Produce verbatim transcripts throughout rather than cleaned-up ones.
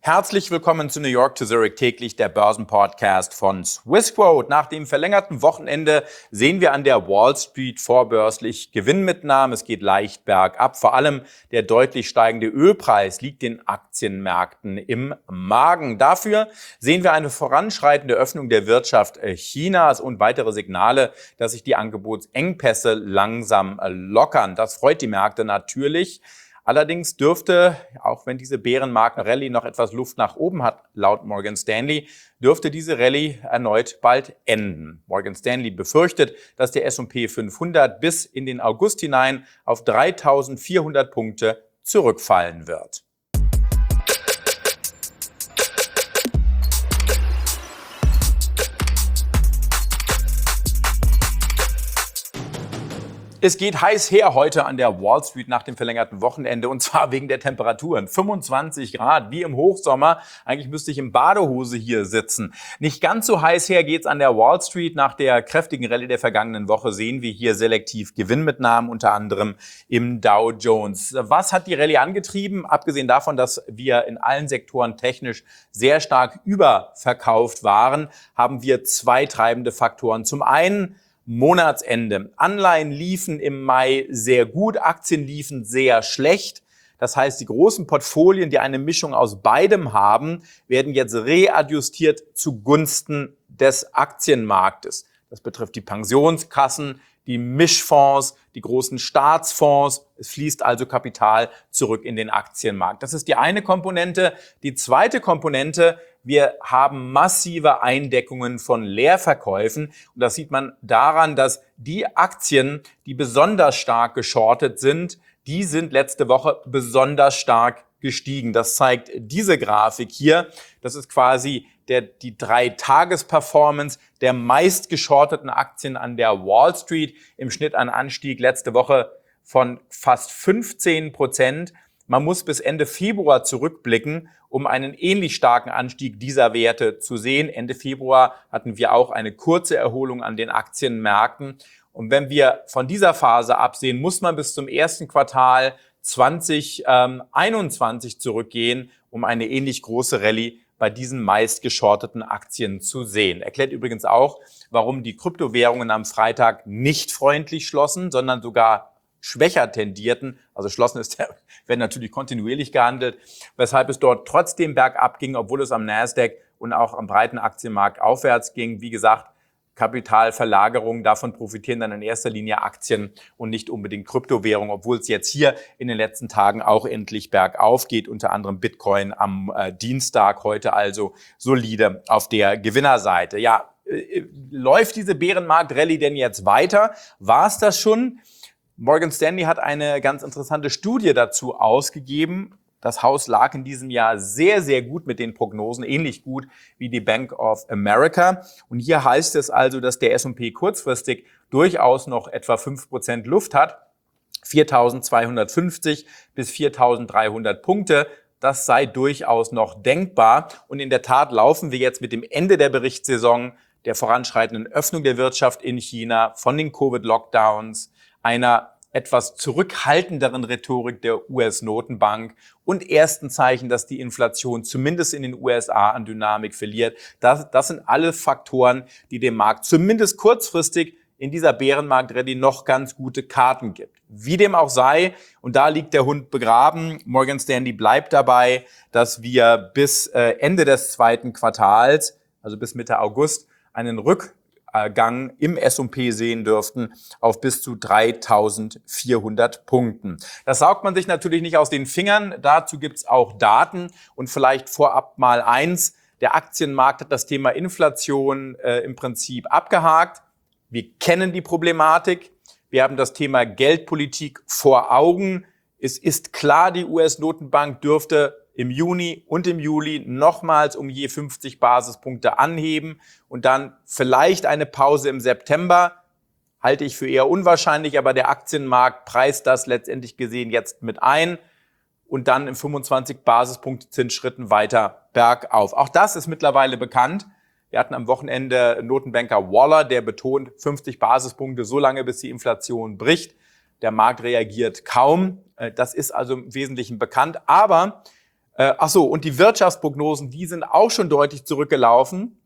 Herzlich willkommen zu New York to Zurich täglich, der Börsenpodcast von Swissquote. Nach dem verlängerten Wochenende sehen wir an der Wall Street vorbörslich Gewinnmitnahmen. Es geht leicht bergab. Vor allem der deutlich steigende Ölpreis liegt den Aktienmärkten im Magen. Dafür sehen wir eine voranschreitende Öffnung der Wirtschaft Chinas und weitere Signale, dass sich die Angebotsengpässe langsam lockern. Das freut die Märkte natürlich. Allerdings dürfte, auch wenn diese Bärenmarken-Rallye noch etwas Luft nach oben hat, laut Morgan Stanley, dürfte diese Rallye erneut bald enden. Morgan Stanley befürchtet, dass der S und P fünfhundert bis in den August hinein auf dreitausendvierhundert Punkte zurückfallen wird. Es geht heiß her heute an der Wall Street nach dem verlängerten Wochenende und zwar wegen der Temperaturen. fünfundzwanzig Grad, wie im Hochsommer. Eigentlich müsste ich in Badehose hier sitzen. Nicht ganz so heiß her geht's an der Wall Street. Nach der kräftigen Rallye der vergangenen Woche sehen wir hier selektiv Gewinnmitnahmen, unter anderem im Dow Jones. Was hat die Rallye angetrieben? Abgesehen davon, dass wir in allen Sektoren technisch sehr stark überverkauft waren, haben wir zwei treibende Faktoren. Zum einen Monatsende. Anleihen liefen im Mai sehr gut, Aktien liefen sehr schlecht. Das heißt, die großen Portfolien, die eine Mischung aus beidem haben, werden jetzt readjustiert zugunsten des Aktienmarktes. Das betrifft die Pensionskassen, die Mischfonds, die großen Staatsfonds. Es fließt also Kapital zurück in den Aktienmarkt. Das ist die eine Komponente. Die zweite Komponente: Wir haben massive Eindeckungen von Leerverkäufen. Und das sieht man daran, dass die Aktien, die besonders stark geschortet sind, die sind letzte Woche besonders stark gestiegen. Das zeigt diese Grafik hier. Das ist quasi der, die Drei-Tages-Performance der meist geschorteten Aktien an der Wall Street. Im Schnitt ein Anstieg letzte Woche von fast fünfzehn Prozent. Man muss bis Ende Februar zurückblicken, um einen ähnlich starken Anstieg dieser Werte zu sehen. Ende Februar hatten wir auch eine kurze Erholung an den Aktienmärkten. Und wenn wir von dieser Phase absehen, muss man bis zum ersten Quartal zwanzig einundzwanzig zurückgehen, um eine ähnlich große Rallye bei diesen meist geschorteten Aktien zu sehen. Erklärt übrigens auch, warum die Kryptowährungen am Freitag nicht freundlich schlossen, sondern sogar schwächer tendierten. Also schlossen ist der, werden natürlich kontinuierlich gehandelt, weshalb es dort trotzdem bergab ging, obwohl es am Nasdaq und auch am breiten Aktienmarkt aufwärts ging. Wie gesagt, Kapitalverlagerung, davon profitieren dann in erster Linie Aktien und nicht unbedingt Kryptowährungen, obwohl es jetzt hier in den letzten Tagen auch endlich bergauf geht, unter anderem Bitcoin am äh, Dienstag, heute also solide auf der Gewinnerseite. Ja, äh, läuft diese Bärenmarkt-Rallye denn jetzt weiter? War es das schon? Morgan Stanley hat eine ganz interessante Studie dazu ausgegeben. Das Haus lag in diesem Jahr sehr, sehr gut mit den Prognosen, ähnlich gut wie die Bank of America. Und hier heißt es also, dass der S und P kurzfristig durchaus noch etwa fünf Prozent Luft hat. viertausendzweihundertfünfzig bis viertausenddreihundert Punkte. Das sei durchaus noch denkbar. Und in der Tat laufen wir jetzt mit dem Ende der Berichtssaison, der voranschreitenden Öffnung der Wirtschaft in China, von den Covid-Lockdowns, einer etwas zurückhaltenderen Rhetorik der U S-Notenbank und ersten Zeichen, dass die Inflation zumindest in den U S A an Dynamik verliert. Das, das sind alle Faktoren, die dem Markt zumindest kurzfristig in dieser Bärenmarkt-Rallye noch ganz gute Karten gibt. Wie dem auch sei, und da liegt der Hund begraben, Morgan Stanley bleibt dabei, dass wir bis äh, Ende des zweiten Quartals, also bis Mitte August, einen Rück Gang im S und P sehen dürften auf bis zu dreitausendvierhundert Punkten. Das saugt man sich natürlich nicht aus den Fingern. Dazu gibt's auch Daten und vielleicht vorab mal eins. Der Aktienmarkt hat das Thema Inflation äh, im Prinzip abgehakt. Wir kennen die Problematik. Wir haben das Thema Geldpolitik vor Augen. Es ist klar, die U S-Notenbank dürfte im Juni und im Juli nochmals um je fünfzig Basispunkte anheben und dann vielleicht eine Pause im September. Halte ich für eher unwahrscheinlich, aber der Aktienmarkt preist das letztendlich gesehen jetzt mit ein und dann in fünfundzwanzig Basispunkte Zinsschritten weiter bergauf. Auch das ist mittlerweile bekannt. Wir hatten am Wochenende Notenbanker Waller, der betont fünfzig Basispunkte so lange, bis die Inflation bricht. Der Markt reagiert kaum. Das ist also im Wesentlichen bekannt. Aber Äh, ach so, und die Wirtschaftsprognosen, die sind auch schon deutlich zurückgelaufen.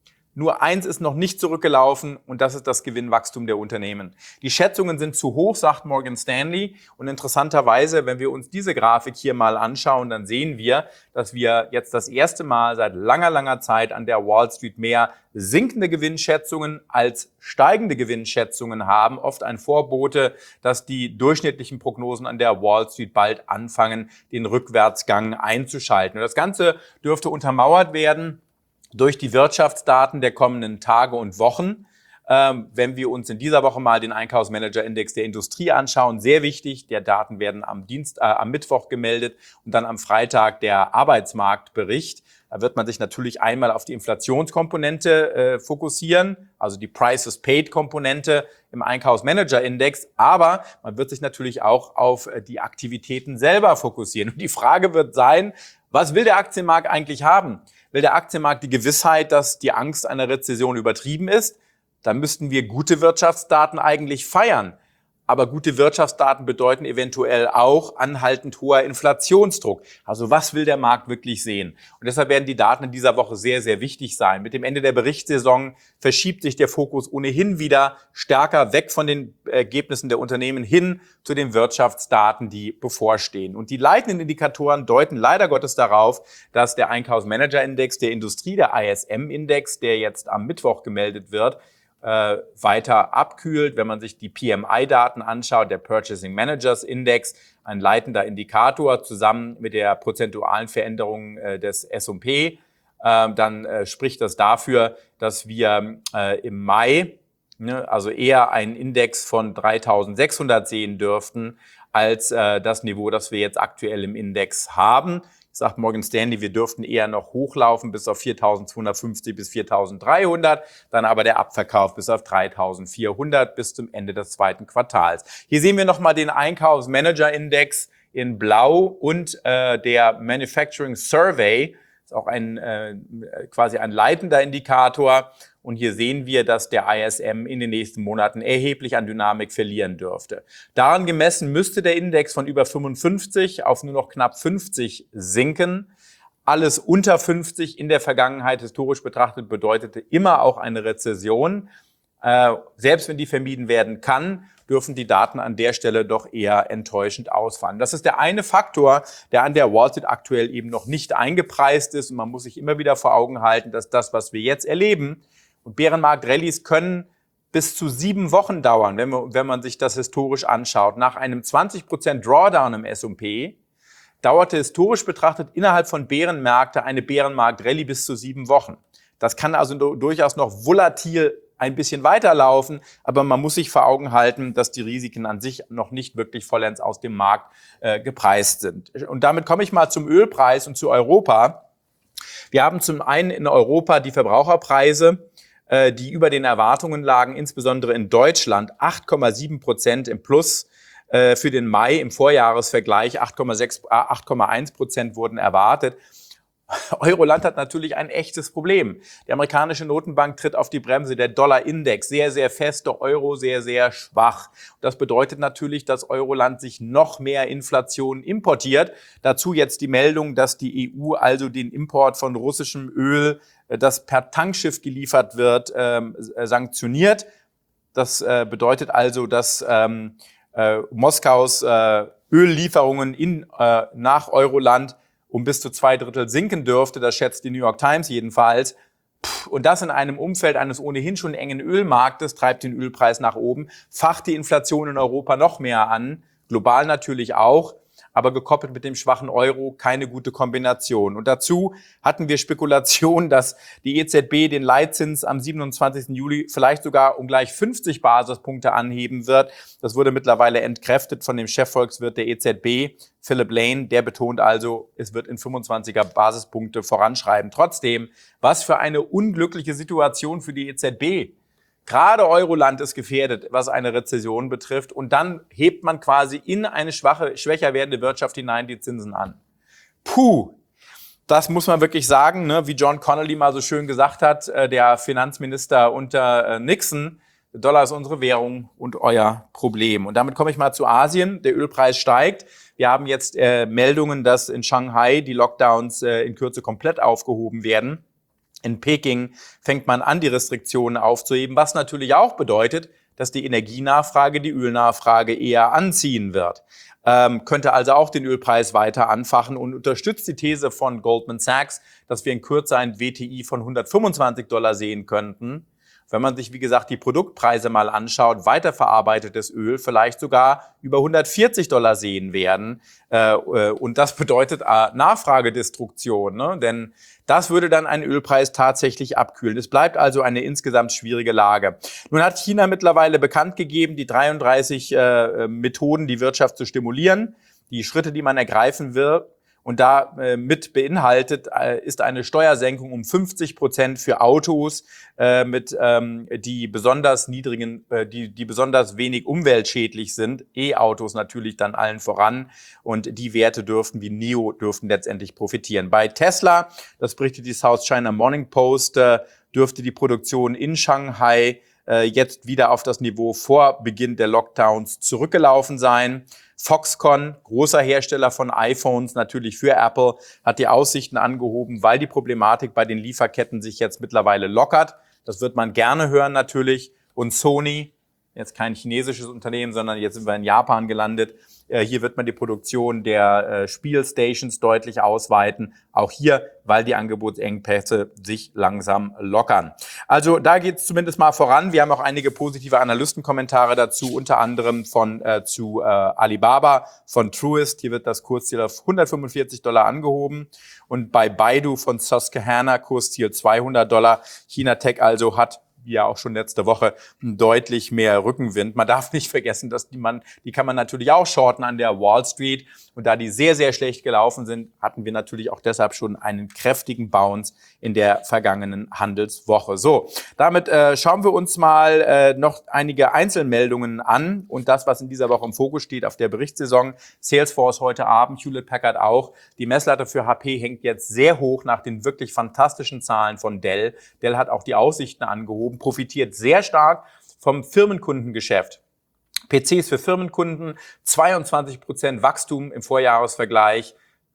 Nur eins ist noch nicht zurückgelaufen und das ist das Gewinnwachstum der Unternehmen. Die Schätzungen sind zu hoch, sagt Morgan Stanley. Und interessanterweise, wenn wir uns diese Grafik hier mal anschauen, dann sehen wir, dass wir jetzt das erste Mal seit langer, langer Zeit an der Wall Street mehr sinkende Gewinnschätzungen als steigende Gewinnschätzungen haben. Oft ein Vorbote, dass die durchschnittlichen Prognosen an der Wall Street bald anfangen, den Rückwärtsgang einzuschalten. Und das Ganze dürfte untermauert werden durch die Wirtschaftsdaten der kommenden Tage und Wochen. Ähm, wenn wir uns in dieser Woche mal den Einkaufsmanager-Index der Industrie anschauen, sehr wichtig, der Daten werden am Dienst, äh, am Mittwoch gemeldet und dann am Freitag der Arbeitsmarktbericht. Da wird man sich natürlich einmal auf die Inflationskomponente äh, fokussieren, also die Prices-Paid-Komponente im Einkaufsmanager-Index, aber man wird sich natürlich auch auf äh, die Aktivitäten selber fokussieren. Und die Frage wird sein, was will der Aktienmarkt eigentlich haben? Will der Aktienmarkt die Gewissheit, dass die Angst einer Rezession übertrieben ist? Dann müssten wir gute Wirtschaftsdaten eigentlich feiern. Aber gute Wirtschaftsdaten bedeuten eventuell auch anhaltend hoher Inflationsdruck. Also was will der Markt wirklich sehen? Und deshalb werden die Daten in dieser Woche sehr, sehr wichtig sein. Mit dem Ende der Berichtssaison verschiebt sich der Fokus ohnehin wieder stärker weg von den Ergebnissen der Unternehmen hin zu den Wirtschaftsdaten, die bevorstehen. Und die leitenden Indikatoren deuten leider Gottes darauf, dass der Einkaufsmanager-Index der Industrie, der I S M-Index, der jetzt am Mittwoch gemeldet wird, Äh, weiter abkühlt. Wenn man sich die P M I-Daten anschaut, der Purchasing Managers Index, ein leitender Indikator zusammen mit der prozentualen Veränderung äh, des S und P, äh, dann äh, spricht das dafür, dass wir äh, im Mai ne, also eher einen Index von dreitausendsechshundert sehen dürften, als äh, das Niveau, das wir jetzt aktuell im Index haben. Sagt Morgan Stanley, wir dürften eher noch hochlaufen bis auf viertausendzweihundertfünfzig bis viertausenddreihundert, dann aber der Abverkauf bis auf dreitausendvierhundert bis zum Ende des zweiten Quartals. Hier sehen wir nochmal den Einkaufsmanager-Index in Blau und äh, der Manufacturing Survey, ist auch ein äh, quasi ein leitender Indikator. Und hier sehen wir, dass der I S M in den nächsten Monaten erheblich an Dynamik verlieren dürfte. Daran gemessen müsste der Index von über fünfundfünfzig auf nur noch knapp fünfzig sinken. Alles unter fünfzig in der Vergangenheit historisch betrachtet bedeutete immer auch eine Rezession. Äh, selbst wenn die vermieden werden kann, dürfen die Daten an der Stelle doch eher enttäuschend ausfallen. Das ist der eine Faktor, der an der Wall Street aktuell eben noch nicht eingepreist ist. Und man muss sich immer wieder vor Augen halten, dass das, was wir jetzt erleben, und Bärenmarkt-Rallyes können bis zu sieben Wochen dauern, wenn man, wenn man sich das historisch anschaut. Nach einem zwanzig Prozent Drawdown im S und P dauerte historisch betrachtet innerhalb von Bärenmärkte eine Bärenmarkt-Rallye bis zu sieben Wochen. Das kann also durchaus noch volatil ein bisschen weiterlaufen, aber man muss sich vor Augen halten, dass die Risiken an sich noch nicht wirklich vollends aus dem Markt äh, gepreist sind. Und damit komme ich mal zum Ölpreis und zu Europa. Wir haben zum einen in Europa die Verbraucherpreise, äh, die über den Erwartungen lagen, insbesondere in Deutschland acht Komma sieben Prozent im Plus. Äh, für den Mai im Vorjahresvergleich acht Komma sechs, acht Komma eins Prozent wurden erwartet. Euroland hat natürlich ein echtes Problem. Die amerikanische Notenbank tritt auf die Bremse, der Dollar-Index sehr, sehr fest, der Euro sehr, sehr schwach. Das bedeutet natürlich, dass Euroland sich noch mehr Inflation importiert. Dazu jetzt die Meldung, dass die E U also den Import von russischem Öl, das per Tankschiff geliefert wird, ähm, sanktioniert. Das äh, bedeutet also, dass ähm, äh, Moskaus äh, Öllieferungen in, äh, nach Euroland um bis zu zwei Drittel sinken dürfte, das schätzt die New York Times jedenfalls. Und das in einem Umfeld eines ohnehin schon engen Ölmarktes treibt den Ölpreis nach oben, facht die Inflation in Europa noch mehr an, global natürlich auch, aber gekoppelt mit dem schwachen Euro keine gute Kombination. Und dazu hatten wir Spekulationen, dass die E Z B den Leitzins am siebenundzwanzigsten Juli vielleicht sogar um gleich fünfzig Basispunkte anheben wird. Das wurde mittlerweile entkräftet von dem Chefvolkswirt der E Z B, Philip Lane. Der betont also, es wird in fünfundzwanziger Basispunkte voranschreiben. Trotzdem, was für eine unglückliche Situation für die E Z B. Gerade Euroland ist gefährdet, was eine Rezession betrifft. Und dann hebt man quasi in eine schwache, schwächer werdende Wirtschaft hinein die Zinsen an. Puh, das muss man wirklich sagen, ne? Wie John Connolly mal so schön gesagt hat, äh, der Finanzminister unter äh, Nixon, Der Dollar ist unsere Währung und euer Problem. Und damit komme ich mal zu Asien. Der Ölpreis steigt. Wir haben jetzt äh, Meldungen, dass in Shanghai die Lockdowns äh, in Kürze komplett aufgehoben werden. In Peking fängt man an, die Restriktionen aufzuheben, was natürlich auch bedeutet, dass die Energienachfrage die Ölnachfrage eher anziehen wird. Ähm, könnte also auch den Ölpreis weiter anfachen und unterstützt die These von Goldman Sachs, dass wir in Kürze ein W T I von hundertfünfundzwanzig Dollar sehen könnten. Wenn man sich, wie gesagt, die Produktpreise mal anschaut, weiterverarbeitetes Öl vielleicht sogar über hundertvierzig Dollar sehen werden. Äh, und das bedeutet äh, Nachfragedestruktion, ne? Denn das würde dann einen Ölpreis tatsächlich abkühlen. Es bleibt also eine insgesamt schwierige Lage. Nun hat China mittlerweile bekannt gegeben, die dreiunddreißig äh, Methoden, die Wirtschaft zu stimulieren, die Schritte, die man ergreifen wird. Und da äh, mit beinhaltet äh, ist eine Steuersenkung um fünfzig Prozent für Autos äh, mit ähm, die besonders niedrigen, äh, die die besonders wenig umweltschädlich sind. E-Autos natürlich dann allen voran. Und die Werte dürften wie N I O dürften letztendlich profitieren. Bei Tesla, das berichtet die South China Morning Post, äh, dürfte die Produktion in Shanghai äh, jetzt wieder auf das Niveau vor Beginn der Lockdowns zurückgelaufen sein. Foxconn, großer Hersteller von iPhones, natürlich für Apple, hat die Aussichten angehoben, weil die Problematik bei den Lieferketten sich jetzt mittlerweile lockert. Das wird man gerne hören natürlich. Und Sony, jetzt kein chinesisches Unternehmen, sondern jetzt sind wir in Japan gelandet. Hier wird man die Produktion der Spielstations deutlich ausweiten. Auch hier, weil die Angebotsengpässe sich langsam lockern. Also da geht es zumindest mal voran. Wir haben auch einige positive Analystenkommentare dazu, unter anderem von äh, zu äh, Alibaba, von Truist. Hier wird das Kursziel auf hundertfünfundvierzig Dollar angehoben. Und bei Baidu von Susquehanna Kursziel zweihundert Dollar. China Tech also hat wie ja auch schon letzte Woche deutlich mehr Rückenwind. Man darf nicht vergessen, dass die man, die kann man natürlich auch shorten an der Wall Street. Und da die sehr, sehr schlecht gelaufen sind, hatten wir natürlich auch deshalb schon einen kräftigen Bounce in der vergangenen Handelswoche. So, damit äh, schauen wir uns mal äh, noch einige Einzelmeldungen an und das, was in dieser Woche im Fokus steht auf der Berichtssaison. Salesforce heute Abend, Hewlett Packard auch. Die Messlatte für H P hängt jetzt sehr hoch nach den wirklich fantastischen Zahlen von Dell. Dell hat auch die Aussichten angehoben, profitiert sehr stark vom Firmenkundengeschäft. P Cs für Firmenkunden, zweiundzwanzig Prozent Wachstum im Vorjahresvergleich,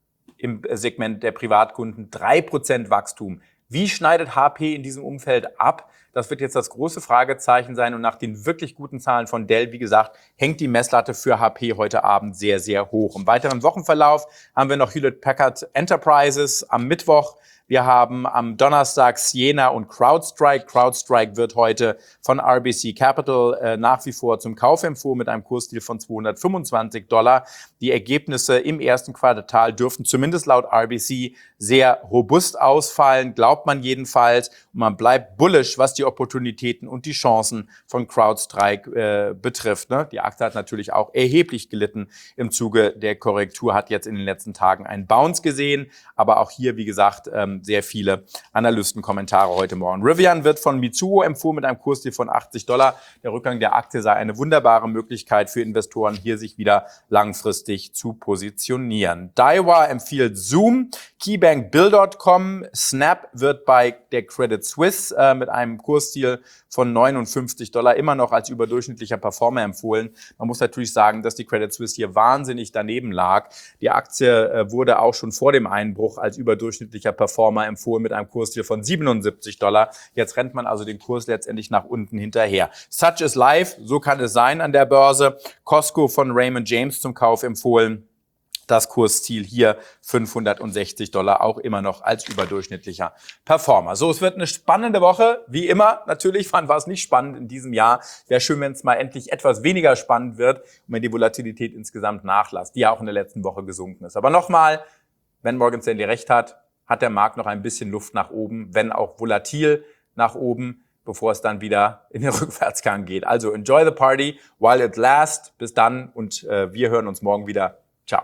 im Segment der Privatkunden drei Prozent Wachstum. Wie schneidet H P in diesem Umfeld ab? Das wird jetzt das große Fragezeichen sein. Und nach den wirklich guten Zahlen von Dell, wie gesagt, hängt die Messlatte für H P heute Abend sehr, sehr hoch. Im weiteren Wochenverlauf haben wir noch Hewlett Packard Enterprises am Mittwoch. Wir haben am Donnerstag Ciena und CrowdStrike. CrowdStrike wird heute von R B C Capital äh, nach wie vor zum Kauf empfohlen mit einem Kursziel von zweihundertfünfundzwanzig Dollar. Die Ergebnisse im ersten Quartal dürften zumindest laut R B C sehr robust ausfallen, glaubt man jedenfalls. Und man bleibt bullish, was die Opportunitäten und die Chancen von CrowdStrike äh, betrifft. Ne? Die Aktie hat natürlich auch erheblich gelitten im Zuge der Korrektur, hat jetzt in den letzten Tagen einen Bounce gesehen. Aber auch hier, wie gesagt, ähm, sehr viele Analystenkommentare heute Morgen. Rivian wird von Mitsuo empfohlen mit einem Kursziel von achtzig Dollar. Der Rückgang der Aktie sei eine wunderbare Möglichkeit für Investoren, hier sich wieder langfristig zu positionieren. Daiwa empfiehlt Zoom, KeyBank Bill Punkt com, Snap wird bei der Credit Suisse äh, mit einem Kursziel von neunundfünfzig Dollar immer noch als überdurchschnittlicher Performer empfohlen. Man muss natürlich sagen, dass die Credit Suisse hier wahnsinnig daneben lag. Die Aktie äh, wurde auch schon vor dem Einbruch als überdurchschnittlicher Performer empfohlen mit einem Kursziel von siebenundsiebzig Dollar. Jetzt rennt man also den Kurs letztendlich nach unten hinterher. Such is life, so kann es sein an der Börse. Costco von Raymond James zum Kauf empfohlen. Das Kursziel hier fünfhundertsechzig Dollar, auch immer noch als überdurchschnittlicher Performer. So, es wird eine spannende Woche, wie immer. Natürlich, wann war es nicht spannend in diesem Jahr? Wäre schön, wenn es mal endlich etwas weniger spannend wird und wenn die Volatilität insgesamt nachlässt, die ja auch in der letzten Woche gesunken ist. Aber nochmal, wenn Morgan Stanley recht hat, hat der Markt noch ein bisschen Luft nach oben, wenn auch volatil nach oben, bevor es dann wieder in den Rückwärtsgang geht. Also enjoy the party while it lasts. Bis dann und äh, wir hören uns morgen wieder. Ciao.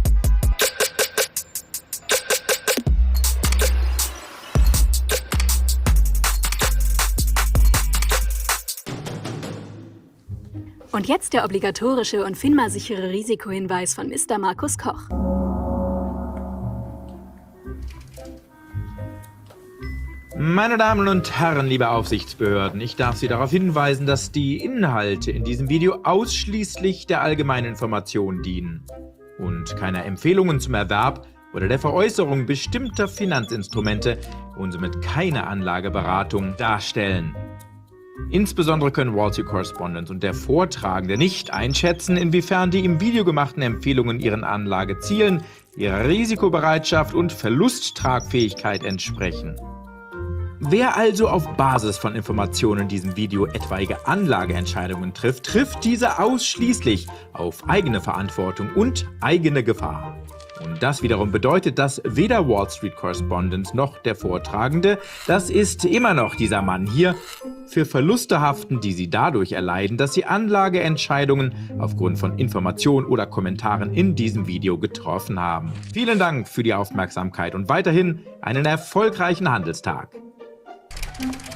Und jetzt der obligatorische und FINMA-sichere Risikohinweis von Mister Markus Koch. Meine Damen und Herren, liebe Aufsichtsbehörden, ich darf Sie darauf hinweisen, dass die Inhalte in diesem Video ausschließlich der allgemeinen Information dienen und keine Empfehlungen zum Erwerb oder der Veräußerung bestimmter Finanzinstrumente und somit keine Anlageberatung darstellen. Insbesondere können Wall Street Correspondent und der Vortragende nicht einschätzen, inwiefern die im Video gemachten Empfehlungen ihren Anlagezielen, ihrer Risikobereitschaft und Verlusttragfähigkeit entsprechen. Wer also auf Basis von Informationen in diesem Video etwaige Anlageentscheidungen trifft, trifft diese ausschließlich auf eigene Verantwortung und eigene Gefahr. Und das wiederum bedeutet, dass weder Wall Street Correspondent noch der Vortragende, das ist immer noch dieser Mann hier, für Verluste haften, die sie dadurch erleiden, dass sie Anlageentscheidungen aufgrund von Informationen oder Kommentaren in diesem Video getroffen haben. Vielen Dank für die Aufmerksamkeit und weiterhin einen erfolgreichen Handelstag.